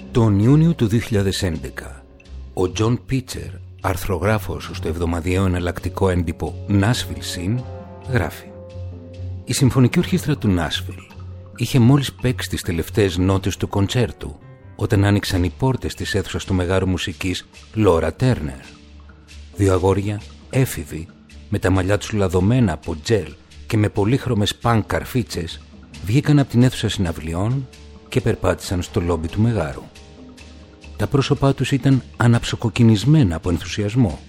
Τον Ιούνιο του 2011, ο Τζον Πίτσερ, αρθρογράφος στο εβδομαδιαίο εναλλακτικό έντυπο Nashville Scene, γράφει: η Συμφωνική Ορχήστρα του Nashville είχε μόλις παίξει τις τελευταίες νότες του κοντσέρτου όταν άνοιξαν οι πόρτες της αίθουσας του μεγάρου μουσικής Λόρα Τέρνερ. Δύο αγόρια, έφηβοι, με τα μαλλιά τους λαδωμένα από τζέλ και με πολύχρωμες πανκ καρφίτσες, βγήκαν από την αίθουσα συναυλιών και περπάτησαν στο λόμπι του μεγάρου. Τα πρόσωπά τους ήταν αναψοκοκκινισμένα από ενθουσιασμό.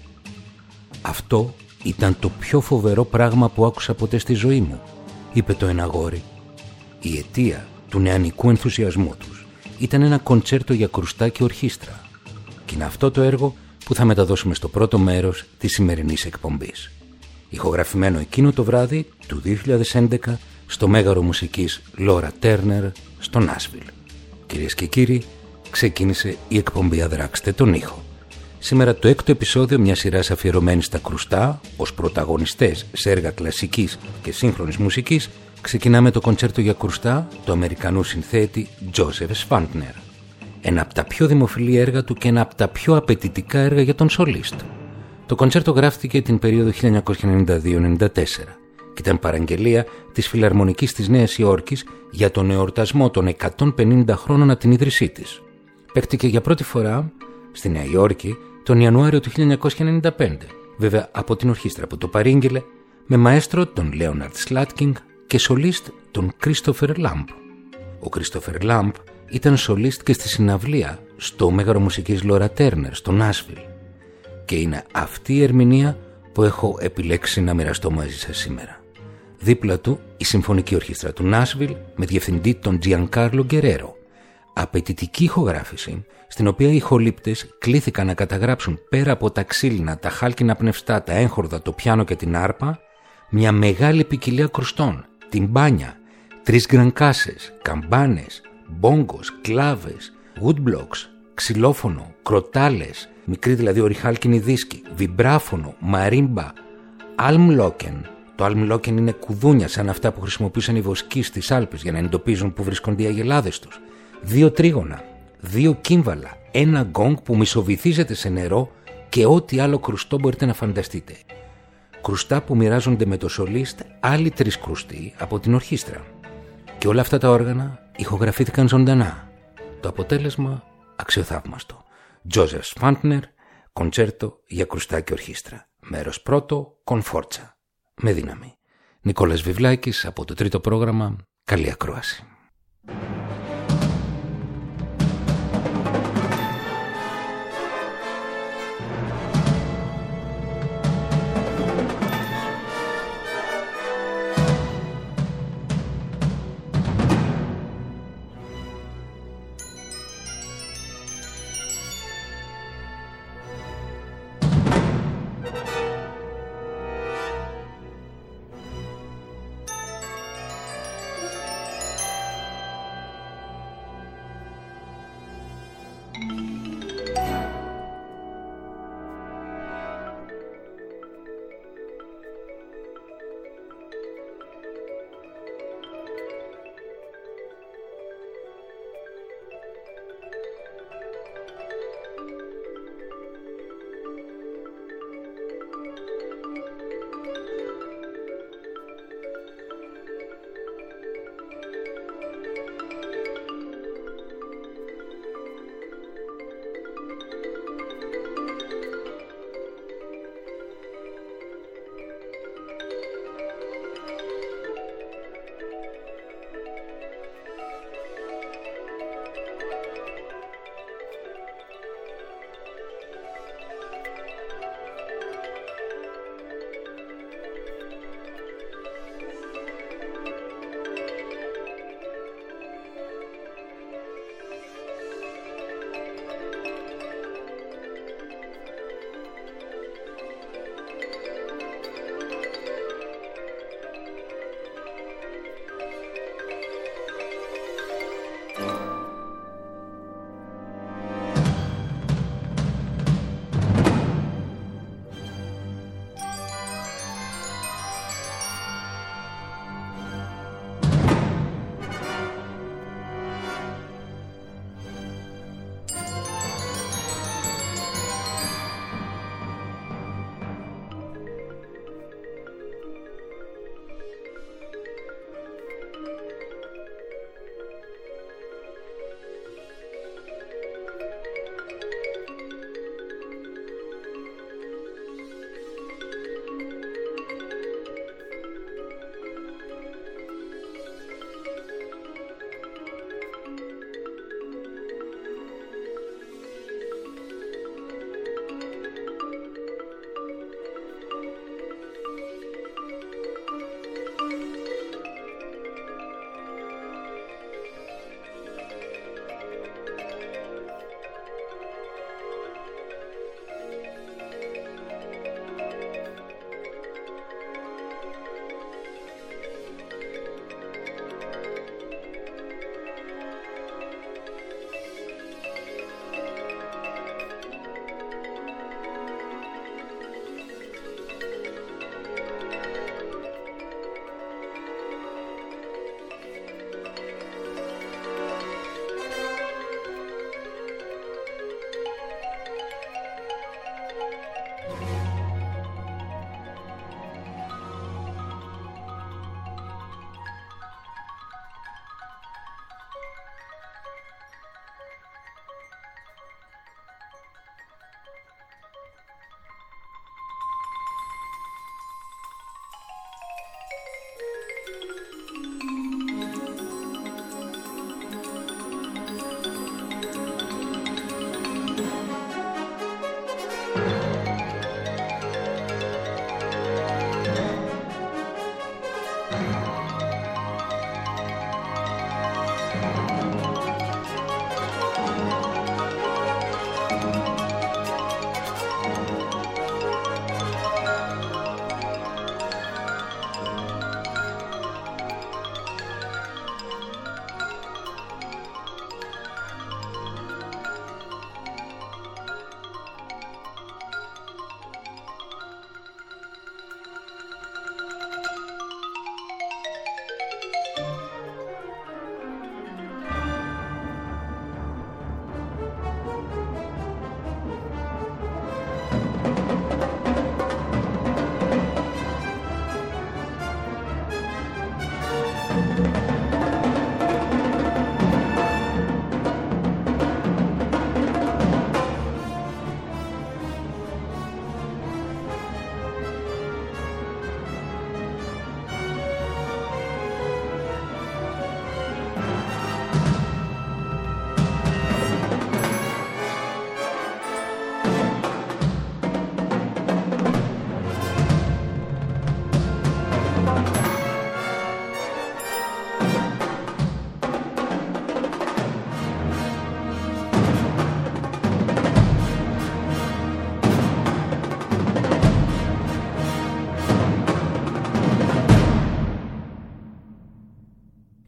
«Αυτό ήταν το πιο φοβερό πράγμα που άκουσα ποτέ στη ζωή μου», είπε το ένα αγόρι. Η αιτία του νεανικού ενθουσιασμού τους ήταν ένα κοντσέρτο για κρουστά και ορχήστρα, και είναι αυτό το έργο που θα μεταδώσουμε στο πρώτο μέρος της σημερινής εκπομπής. Ηχογραφημένο εκείνο το βράδυ του 2011 στο μέγαρο μουσικής Λόρα Τέρνερ στο Νάσβιλ. Κυρίες και κύριοι, ξεκίνησε η εκπομπή «Αδράξτε τον ήχο». Σήμερα το έκτο επεισόδιο μιας σειράς αφιερωμένης στα κρουστά ως πρωταγωνιστές σε έργα κλασικής και σύγχρονης μουσικής. Ξεκινάμε το κοντσέρτο για κρουστά του Αμερικανού συνθέτη Τζόσεφ Σφάντνερ. Ένα από τα πιο δημοφιλή έργα του και ένα από τα πιο απαιτητικά έργα για τον σολίστ. Το κοντσέρτο γράφτηκε την περίοδο 1992-94 και ήταν παραγγελία της Φιλαρμονικής της Νέας Υόρκης για τον εορτασμό των 150 χρόνων από την ίδρυσή της. Παίχτηκε για πρώτη φορά στη Νέα Υόρκη τον Ιανουάριο του 1995, βέβαια από την ορχήστρα που το παρήγγειλε, με μαέστρο τον Λέοναρντ Σλάτκινγκ και σολίστ τον Κρίστοφερ Λάμπ. Ο Κρίστοφερ Λάμπ ήταν σολίστ και στη συναυλία στο μέγαρο μουσικής Λόρα Τέρνερ στο Νάσβιλ, και είναι αυτή η ερμηνεία που έχω επιλέξει να μοιραστώ μαζί σας σήμερα. Δίπλα του η Συμφωνική Ορχήστρα του Νάσβιλ με διευθυντή τον Τζιανκάρλο Γκερέρο. Απαιτητική ηχογράφηση, στην οποία οι ηχολήπτες κλήθηκαν να καταγράψουν πέρα από τα ξύλινα, τα χάλκινα πνευστά, τα έγχορδα, το πιάνο και την άρπα, μια μεγάλη ποικιλία κρουστών, τυμπάνια, 3 γκρανκάσες, καμπάνες, μπόγκος, κλάβες, woodblocks, ξυλόφωνο, κροτάλες, μικρή δηλαδή οριχάλκινη δίσκη, βιμπράφωνο, μαρίμπα, αλμλόκεν. Το αλμλόκεν είναι κουδούνια σαν αυτά που χρησιμοποιούσαν οι βοσκοί στις Άλπες για να εντοπίζουν που βρίσκονται οι αγελάδες τους. 2 τρίγωνα, 2 κύμβαλα, 1 γκόγκ που μισοβυθίζεται σε νερό και ό,τι άλλο κρουστό μπορείτε να φανταστείτε. Κρουστά που μοιράζονται με το σολίστ άλλοι 3 κρουστοί από την ορχήστρα. Και όλα αυτά τα όργανα ηχογραφήθηκαν ζωντανά. Το αποτέλεσμα αξιοθαύμαστο. Τζόσεφ Σφάντνερ, κοντσέρτο για κρουστά και ορχήστρα. Μέρος πρώτο, κονφόρτσα. Με δύναμη. Νικόλας Βιβλάκης από το τρίτο πρόγραμμα. Καλή ακρόαση.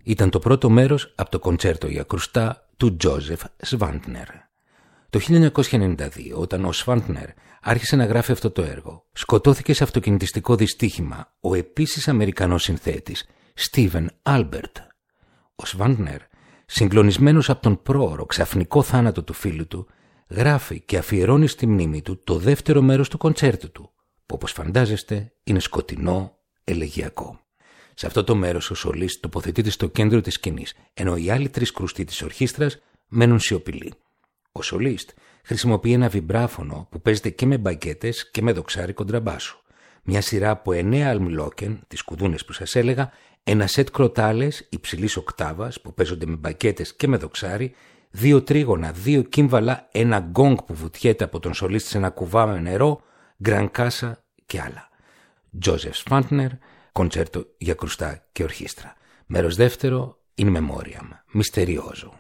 Ήταν το πρώτο μέρος από το κοντσέρτο για κρουστά του Τζόζεφ Σβάντνερ. Το 1992, όταν ο Σβάντνερ άρχισε να γράφει αυτό το έργο, σκοτώθηκε σε αυτοκινητιστικό δυστύχημα ο επίσης Αμερικανός συνθέτης Στίβεν Άλμπερτ. Ο Σβάντνερ, συγκλονισμένος από τον πρόωρο ξαφνικό θάνατο του φίλου του, γράφει και αφιερώνει στη μνήμη του το δεύτερο μέρος του κοντσέρτου του, που όπως φαντάζεστε είναι σκοτεινό, ελεγγυακό. Σε αυτό το μέρος ο σολίστ τοποθετείται στο κέντρο της σκηνής, ενώ οι άλλοι τρεις κρουστοί της ορχήστρας μένουν σιωπηλοί. Ο σολίστ χρησιμοποιεί ένα βιμπράφωνο που παίζεται και με μπαγκέτες και με δοξάρι κοντραμπάσου. Μια σειρά από 9 αλμλόκεν, τις κουδούνες που σας έλεγα, ένα σετ κροτάλες υψηλής οκτάβας που παίζονται με μπαγκέτες και με δοξάρι, 2 τρίγωνα, 2 κύμβαλα, ένα γκόγκ που βουτιέται από τον σολίστ σε ένα κουβά με νερό, γκρανκάσα και άλλα. Τζόζεφ Σβάντνερ, κοντσέρτο για κρουστά και ορχήστρα. Μέρος δεύτερο, in memoriam, μυστεριόζο.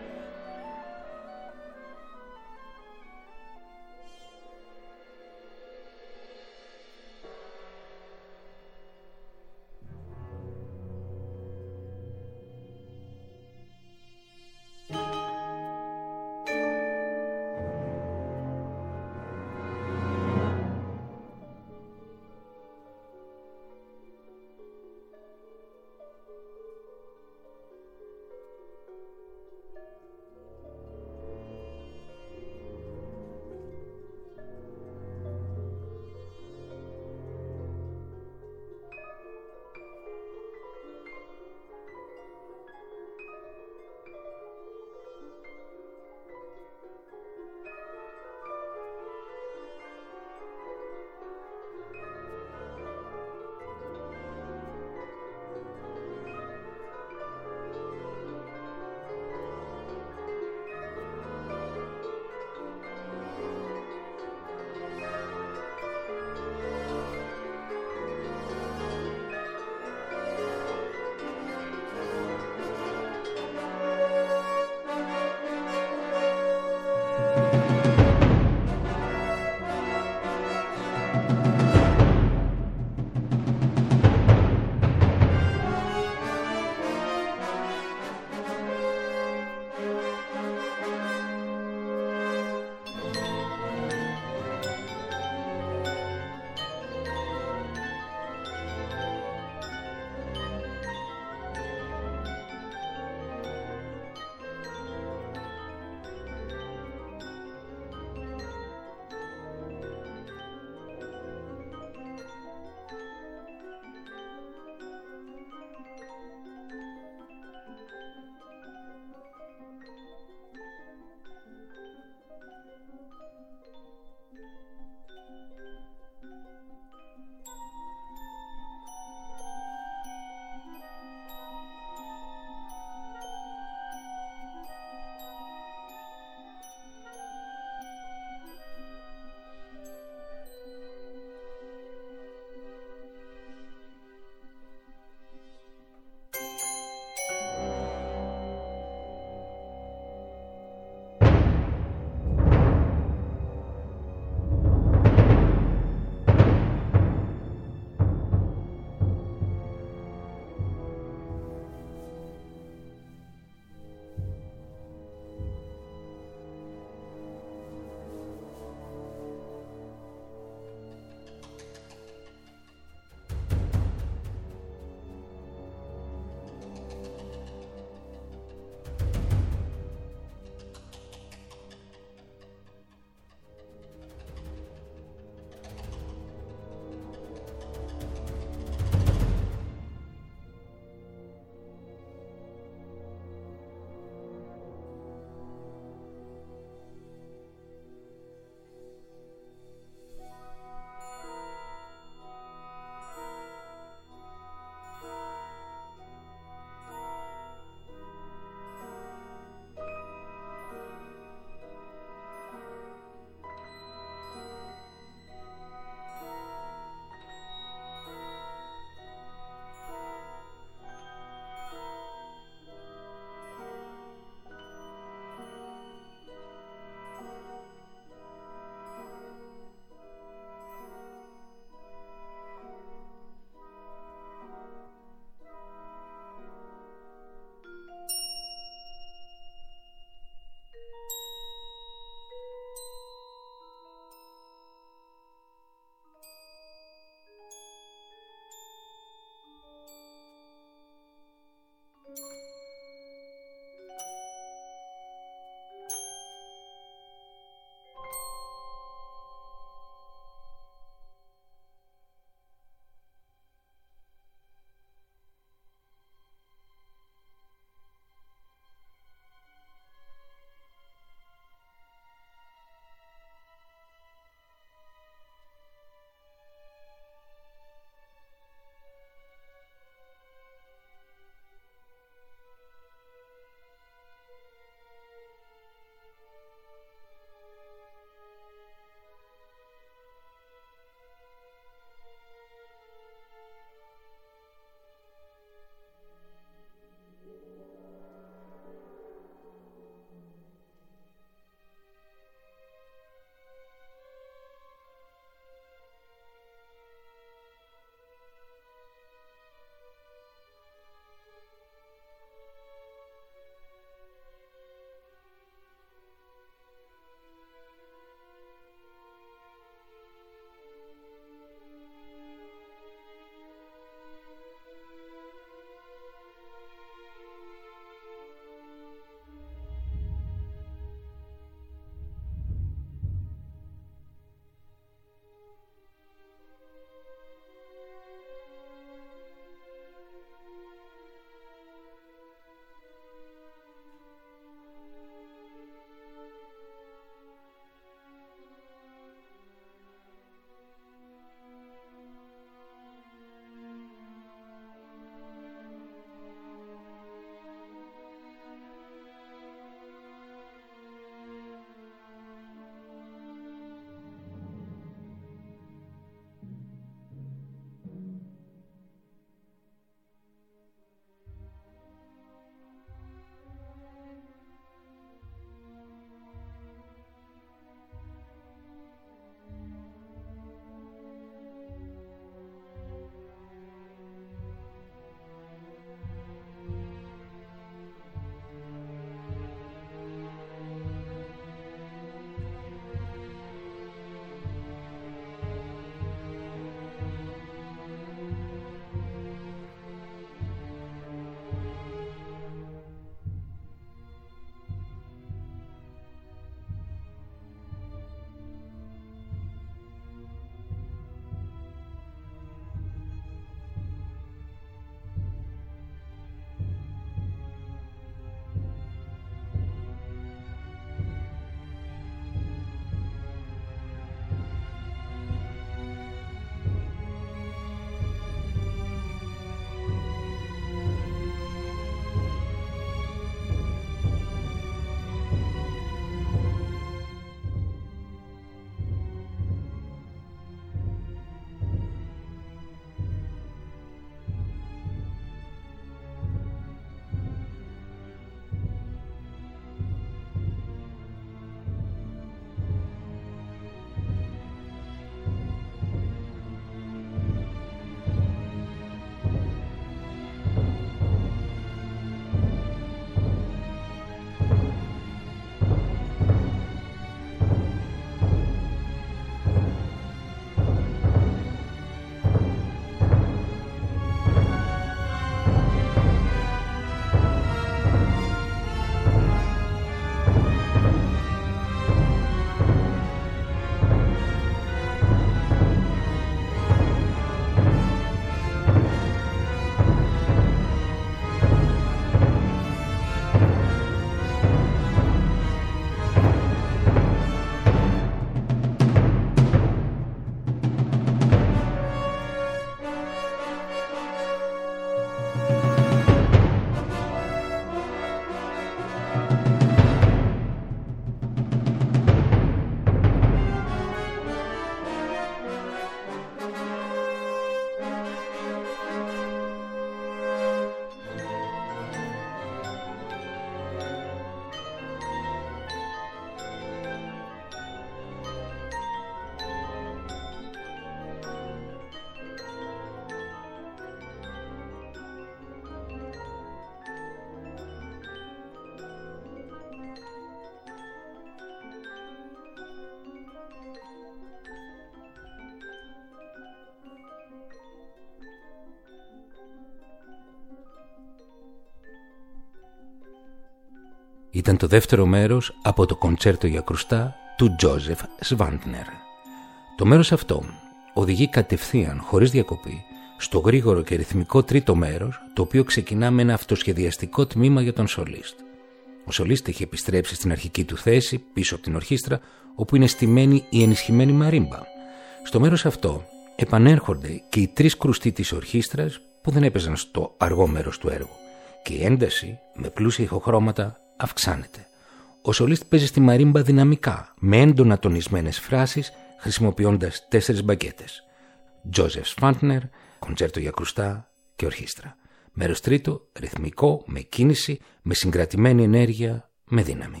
Ήταν το δεύτερο μέρος από το κοντσέρτο για κρουστά του Τζόζεφ Σβάντνερ. Το μέρος αυτό οδηγεί κατευθείαν, χωρίς διακοπή, στο γρήγορο και ρυθμικό τρίτο μέρος, το οποίο ξεκινά με ένα αυτοσχεδιαστικό τμήμα για τον σολίστ. Ο σολίστ έχει επιστρέψει στην αρχική του θέση, πίσω από την ορχήστρα, όπου είναι στημένη η ενισχυμένη μαρίμπα. Στο μέρος αυτό επανέρχονται και οι τρεις κρουστοί της ορχήστρας που δεν έπαιζαν στο αργό μέρος του έργου και η ένταση με πλούσια ηχοχρώματα αυξάνεται. Ο σολίστ παίζει στη μαρίμπα δυναμικά, με έντονα τονισμένες φράσεις, χρησιμοποιώντας 4 μπακέτες. Τζόζεφ Σβάντνερ, κοντσέρτο για κρουστά και ορχήστρα. Μέρος τρίτο, ρυθμικό, με κίνηση, με συγκρατημένη ενέργεια, με δύναμη.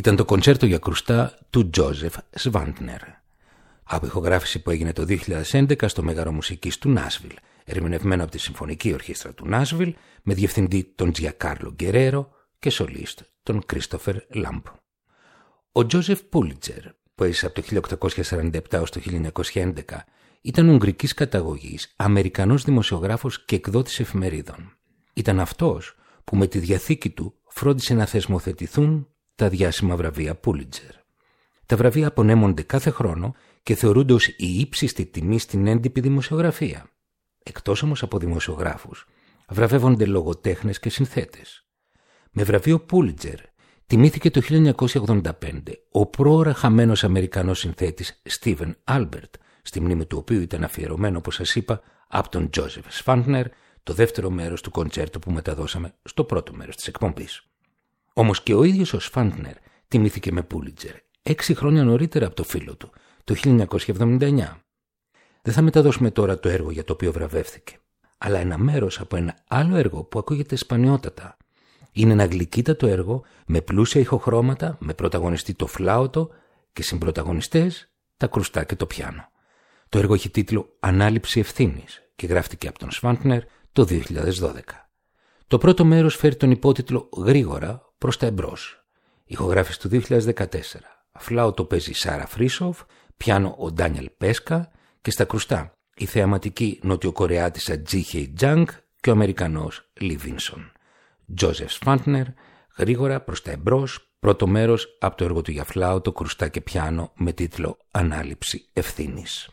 ήταν το κοντσέρτο για κρουστά του Τζόζεφ Σβάντνερ. Από ηχογράφηση που έγινε το 2011 στο Μέγαρο Μουσικής του Νάσβιλ, ερμηνευμένο από τη Συμφωνική Ορχήστρα του Νάσβιλ, με διευθυντή τον Τζιακάρλο Γκερέρο και σολίστ τον Κρίστοφερ Λάμπ. Ο Τζόζεφ Πούλιτζερ, που έζησε από το 1847 ως το 1911, ήταν ουγγρικής καταγωγής, Αμερικανός δημοσιογράφος και εκδότης εφημερίδων. Ήταν αυτός που με τη διαθήκη του φρόντισε να θεσμοθετηθούν τα διάσημα βραβεία Πούλιτζερ. Τα βραβεία απονέμονται κάθε χρόνο και θεωρούνται ως η ύψιστη τιμή στην έντυπη δημοσιογραφία. Εκτός όμως από δημοσιογράφους, βραβεύονται λογοτέχνες και συνθέτες. Με βραβείο Πούλιτζερ τιμήθηκε το 1985 ο πρόωρα χαμένος Αμερικανός συνθέτης Στίβεν Άλμπερτ, στη μνήμη του οποίου ήταν αφιερωμένο, όπως σας είπα, από τον Τζόζεφ Σφάντνερ, το δεύτερο μέρος του κοντσέρτου που μεταδώσαμε στο πρώτο μέρος της εκπομπής. Όμως και ο ίδιος ο Σφάντνερ τιμήθηκε με Πούλιτζερ 6 χρόνια νωρίτερα από το φίλο του, το 1979. Δεν θα μεταδώσουμε τώρα το έργο για το οποίο βραβεύθηκε, αλλά ένα μέρος από ένα άλλο έργο που ακούγεται σπανιότατα. Είναι ένα γλυκύτατο έργο με πλούσια ηχοχρώματα, με πρωταγωνιστή το φλάουτο και συμπρωταγωνιστές τα κρουστά και το πιάνο. Το έργο έχει τίτλο «Ανάληψη ευθύνης» και γράφτηκε από τον Σφάντνερ το 2012. Το πρώτο μέρος φέρει τον υπότιτλο «Γρήγορα προς τα εμπρός». Ηχογράφηση του 2014. Φλάουτο παίζει η Σάρα Φρίσοφ, πιάνο ο Ντάνιελ Πέσκα και στα κρουστά η θεαματική νοτιοκορεάτισσα Τζίχεϊ Τζάνγκ και ο Αμερικανός Λι Βίνσον. Τζόζεφ Σφάντνερ, «Γρήγορα προς τα εμπρός», πρώτο μέρος από το έργο του για φλάουτο, κρουστά και πιάνο με τίτλο «Ανάληψη ευθύνης».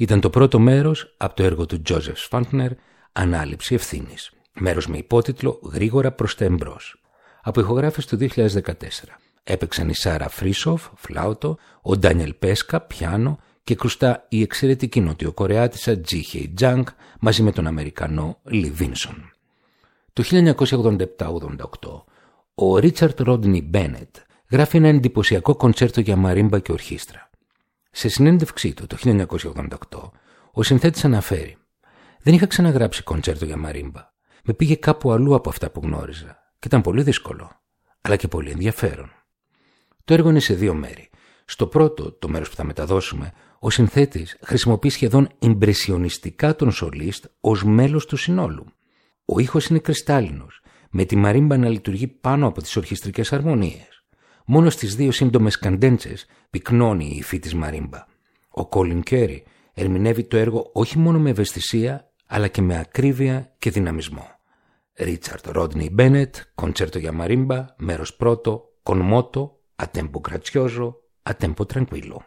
Ήταν το πρώτο μέρος από το έργο του Τζόζεφ Σφάντνερ, «Ανάληψη ευθύνης». Μέρος με υπότιτλο «Γρήγορα προς τα εμπρός». Από ηχογράφηση του 2014. Έπαιξαν η Σάρα Φρίσοφ, φλάουτο, ο Ντάνιελ Πέσκα, πιάνο και κρουστά η εξαιρετική νοτιοκορεάτισσα Τζι Χέι Τζάνγκ μαζί με τον Αμερικανό Λι Βίνσον. Το 1987-88 ο Ρίτσαρντ Ρόντνι Μπένετ γράφει ένα εντυπωσιακό κοντσέρτο για μαρίμπα και ορχήστρα. Σε συνέντευξή του το 1988 ο συνθέτης αναφέρει: «Δεν είχα ξαναγράψει κοντσέρτο για μαρίμπα. Με πήγε κάπου αλλού από αυτά που γνώριζα και ήταν πολύ δύσκολο, αλλά και πολύ ενδιαφέρον». Το έργο είναι σε δύο μέρη. Στο πρώτο, το μέρος που θα μεταδώσουμε, ο συνθέτης χρησιμοποιεί σχεδόν ιμπρεσιονιστικά τον σολίστ ως μέλος του συνόλου. Ο ήχος είναι κρυστάλλινος, με τη μαρίμπα να λειτουργεί πάνω από τις ορχιστρικές αρμονίες. Μόνο στις δύο σύντομες καντέντσες πυκνώνει η υφή της μαρίμπα. Ο Κόλιν Κέρι ερμηνεύει το έργο όχι μόνο με ευαισθησία, αλλά και με ακρίβεια και δυναμισμό. Ρίτσαρντ Ρόντνι Μπένετ, κοντσέρτο για μαρίμπα, μέρος πρώτο, con moto, a tempo grazioso, a tempo tranquillo.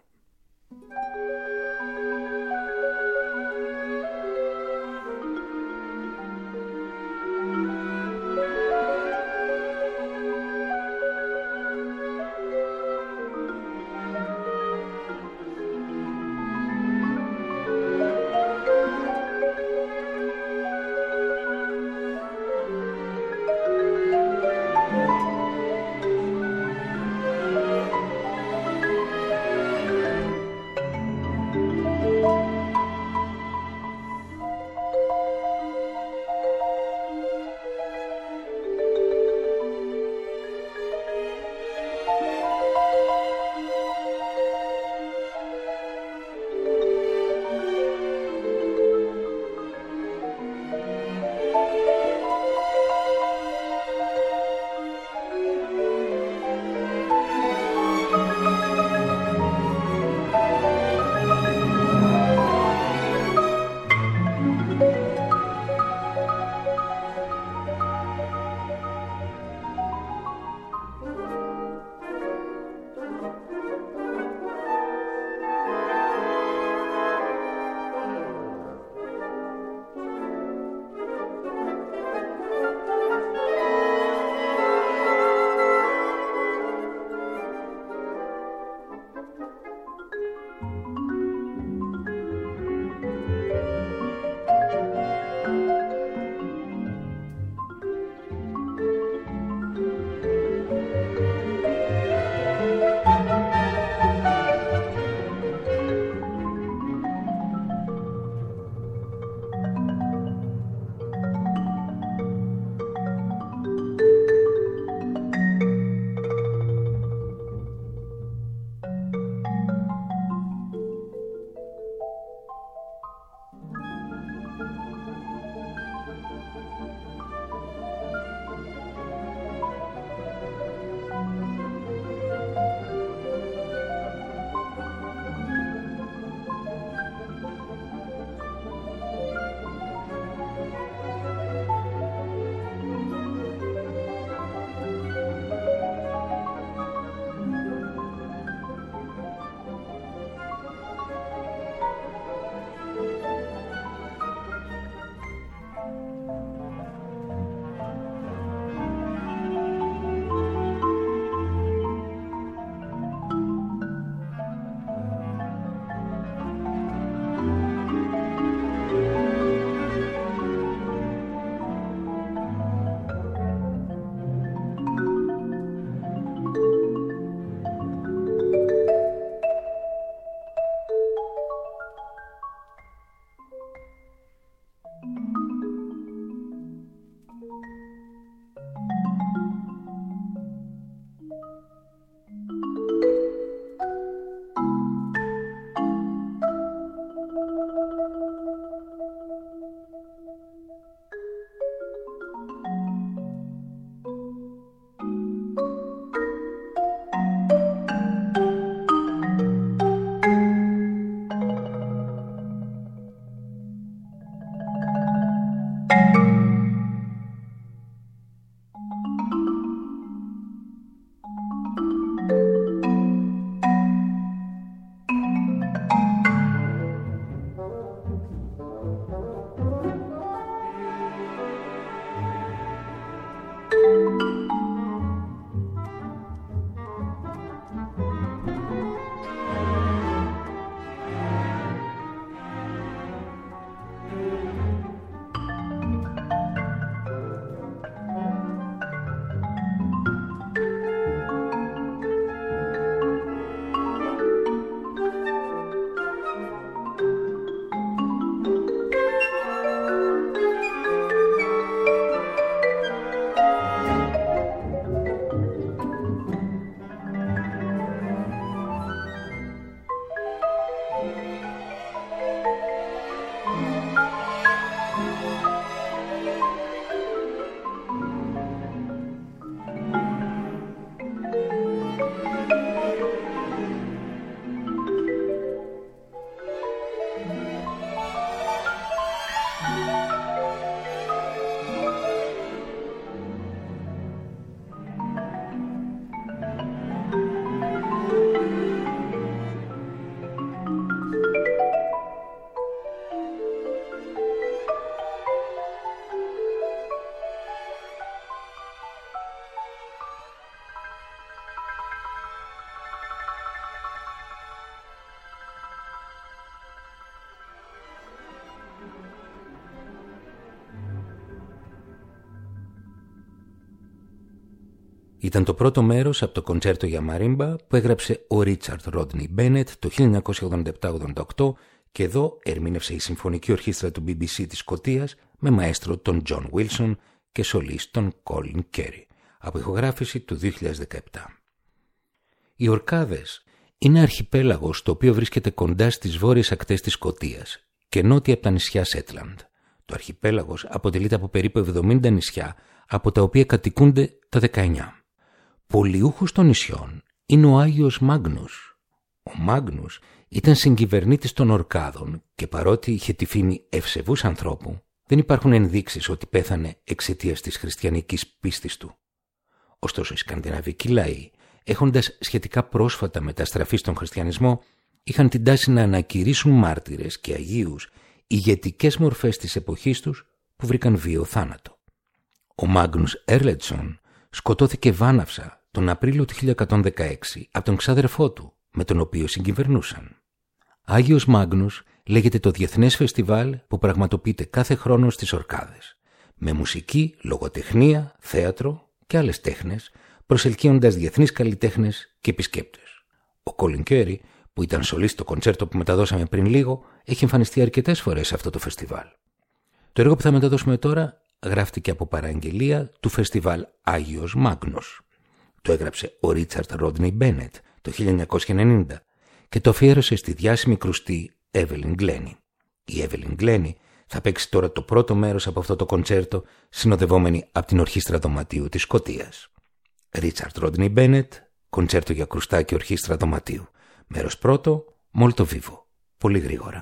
Ήταν το πρώτο μέρος από το κοντσέρτο για μαρίμπα που έγραψε ο Ρίτσαρντ Ρόντνι Μπένετ το 1987-88 και εδώ ερμήνευσε η Συμφωνική Ορχήστρα του BBC της Σκωτίας με μαέστρο τον Τζον Βίλσον και σολίστ τον Κόλιν Κέρι, από ηχογράφηση του 2017. Οι Ορκάδες είναι αρχιπέλαγος το οποίο βρίσκεται κοντά στις βόρειες ακτές της Σκωτίας και νότια από τα νησιά Σέτλαντ. Το αρχιπέλαγος αποτελείται από περίπου 70 νησιά, από τα οποία κατοικούνται τα 19. Πολιούχος των νησιών είναι ο Άγιος Μάγνους. Ο Μάγνους ήταν συγκυβερνήτης των Ορκάδων και παρότι είχε τη φήμη ευσεβούς ανθρώπου, δεν υπάρχουν ενδείξεις ότι πέθανε εξαιτίας της χριστιανικής πίστης του. Ωστόσο, οι σκανδιναβικοί λαοί, έχοντας σχετικά πρόσφατα μεταστραφεί στον χριστιανισμό, είχαν την τάση να ανακηρύσσουν μάρτυρες και αγίους ηγετικές μορφές της εποχής τους που βρήκαν βίο θάνατο. Ο Μάγνους Έρλετσον σκοτώθηκε βάναυσα τον Απρίλιο του 1116 από τον ξάδερφό του, με τον οποίο συγκυβερνούσαν. Άγιος Μάγνους λέγεται το διεθνές φεστιβάλ που πραγματοποιείται κάθε χρόνο στις Ορκάδες, με μουσική, λογοτεχνία, θέατρο και άλλες τέχνες, προσελκύοντας διεθνείς καλλιτέχνες και επισκέπτες. Ο Κόλιν Κέρι, που ήταν σολίστ στο κοντσέρτο που μεταδώσαμε πριν λίγο, έχει εμφανιστεί αρκετές φορές σε αυτό το φεστιβάλ. Το έργο που θα μεταδώσουμε τώρα γράφτηκε από παραγγελία του φεστιβάλ Άγιος Μάγνος. Το έγραψε ο Ρίτσαρντ Ρόντνι Μπένετ το 1990 και το αφιέρωσε στη διάσημη κρουστή Εύελιν Γκλένι. Η Εύελιν Γκλένι θα παίξει τώρα το πρώτο μέρος από αυτό το κοντσέρτο, συνοδευόμενη από την Ορχήστρα Δωματίου της Σκωτίας. Ρίτσαρντ Ρόντνι Μπένετ, κοντσέρτο για κρουστά και ορχήστρα δωματίου. Μέρος πρώτο, Molto Vivo. Πολύ γρήγορα.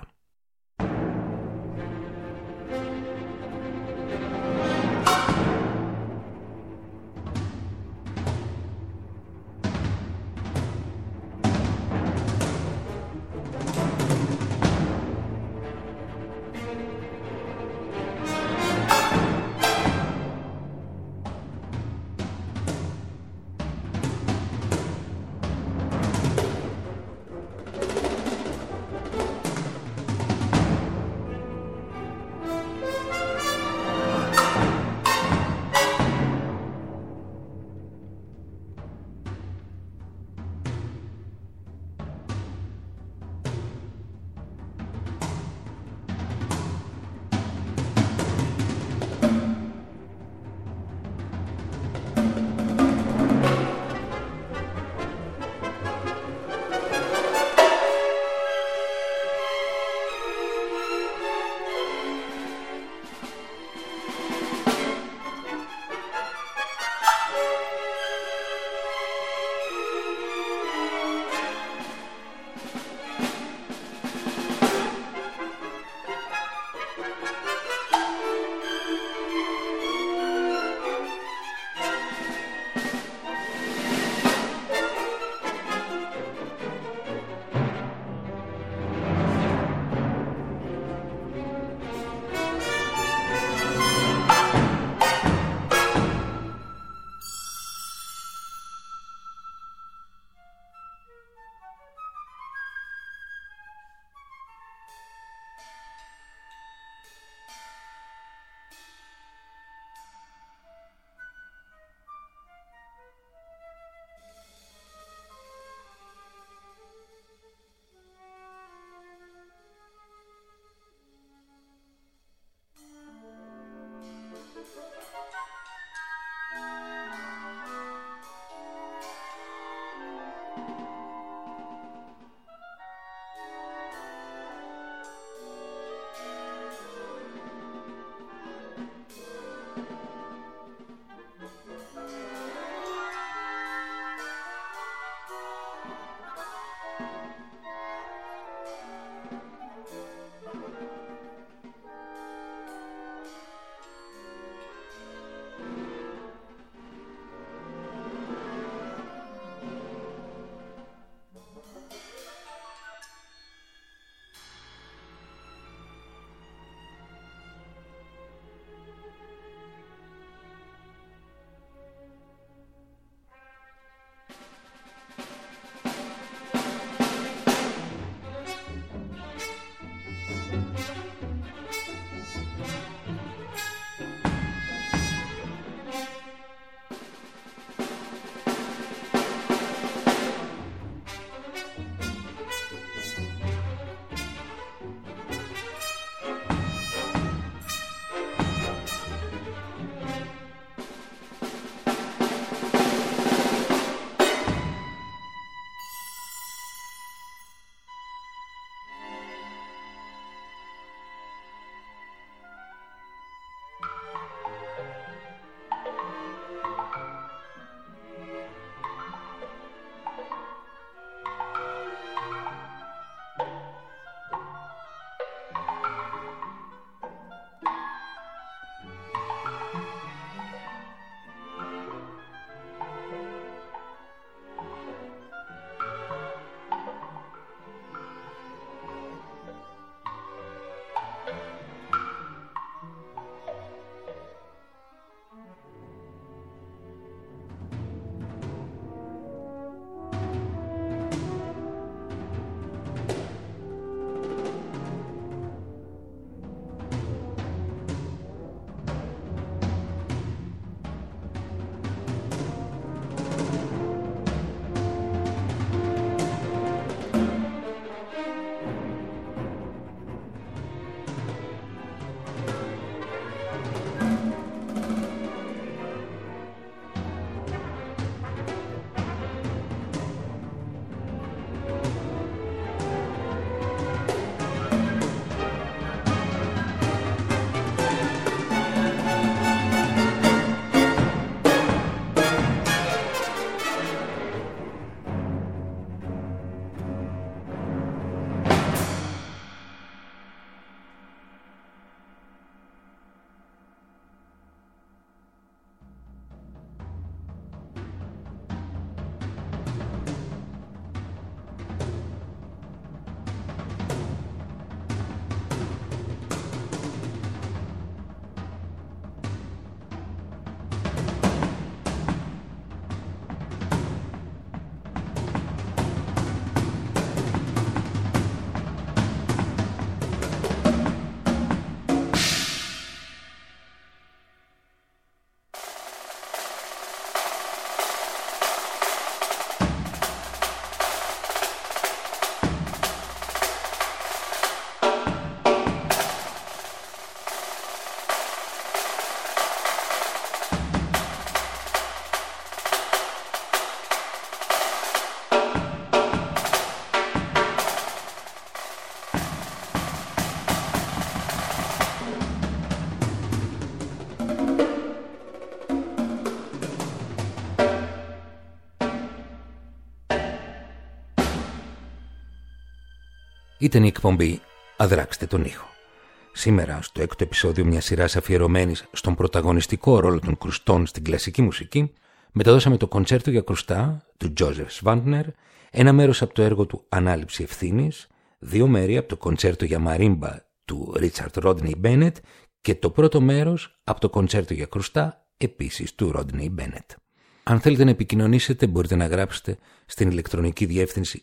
Ήταν η εκπομπή «Αδράξτε τον ήχο». Σήμερα, στο έκτο επεισόδιο μιας σειράς αφιερωμένης στον πρωταγωνιστικό ρόλο των κρουστών στην κλασική μουσική, μεταδώσαμε το κοντσέρτο για κρουστά του Τζόζεφ Σβάντνερ, ένα μέρος από το έργο του «Ανάληψη ευθύνης», 2 μέρη από το κοντσέρτο για μαρίμπα του Ρίτσαρντ Ρόντνεϊ Μπένετ και το πρώτο μέρος από το κοντσέρτο για κρουστά, επίσης του Ρόντνεϊ Μπένετ. Αν θέλετε να επικοινωνήσετε, μπορείτε να γράψετε στην ηλεκτρονική διεύθυνση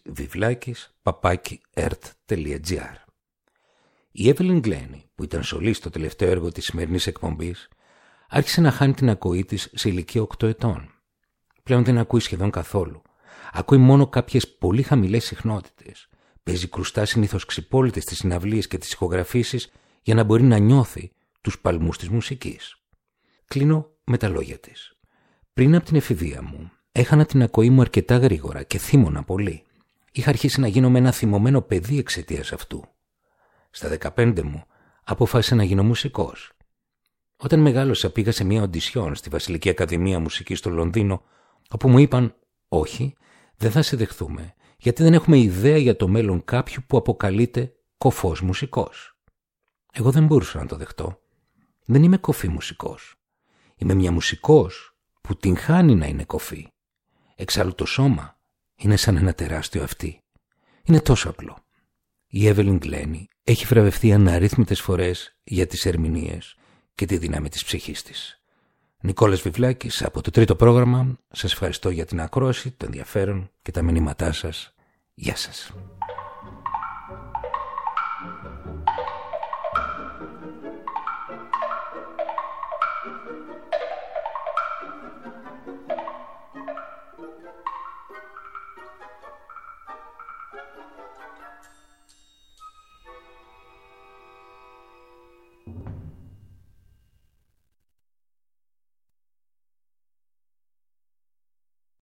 vivlakis@ert.gr. Η Εύελιν Γκλένι, που ήταν σολή στο τελευταίο έργο της σημερινής εκπομπής, άρχισε να χάνει την ακοή της σε ηλικία 8 ετών. Πλέον δεν ακούει σχεδόν καθόλου. Ακούει μόνο κάποιες πολύ χαμηλές συχνότητες. Παίζει κρουστά συνήθως ξυπόλυτες στις συναυλίες και τις ηχογραφήσεις για να μπορεί να νιώθει τους παλμούς της μουσικής. Κλείνω με τα λόγια της. Πριν από την εφηβεία μου, έχανα την ακοή μου αρκετά γρήγορα και θύμωνα πολύ. Είχα αρχίσει να γίνομαι ένα θυμωμένο παιδί εξαιτίας αυτού. Στα 15 μου αποφάσισα να γίνω μουσικός. Όταν μεγάλωσα πήγα σε μια οντισιόν στη Βασιλική Ακαδημία Μουσικής στο Λονδίνο, όπου μου είπαν «Όχι, δεν θα σε δεχθούμε, γιατί δεν έχουμε ιδέα για το μέλλον κάποιου που αποκαλείται κωφός μουσικός». Εγώ δεν μπορούσα να το δεχτώ. Δεν είμαι κωφή μουσικός. Είμαι μια μουσικός που την χάνει να είναι κωφή. Εξάλλου το σώμα είναι σαν ένα τεράστιο αυτί. Είναι τόσο απλό. Η Εύελιν Γκλένι έχει βραβευτεί αναρρύθμιτες φορές για τις ερμηνείες και τη δύναμη της ψυχής της. Νικόλας Βιβλάκης από το τρίτο πρόγραμμα. Σας ευχαριστώ για την ακρόαση, το ενδιαφέρον και τα μηνύματά σας. Γεια σας.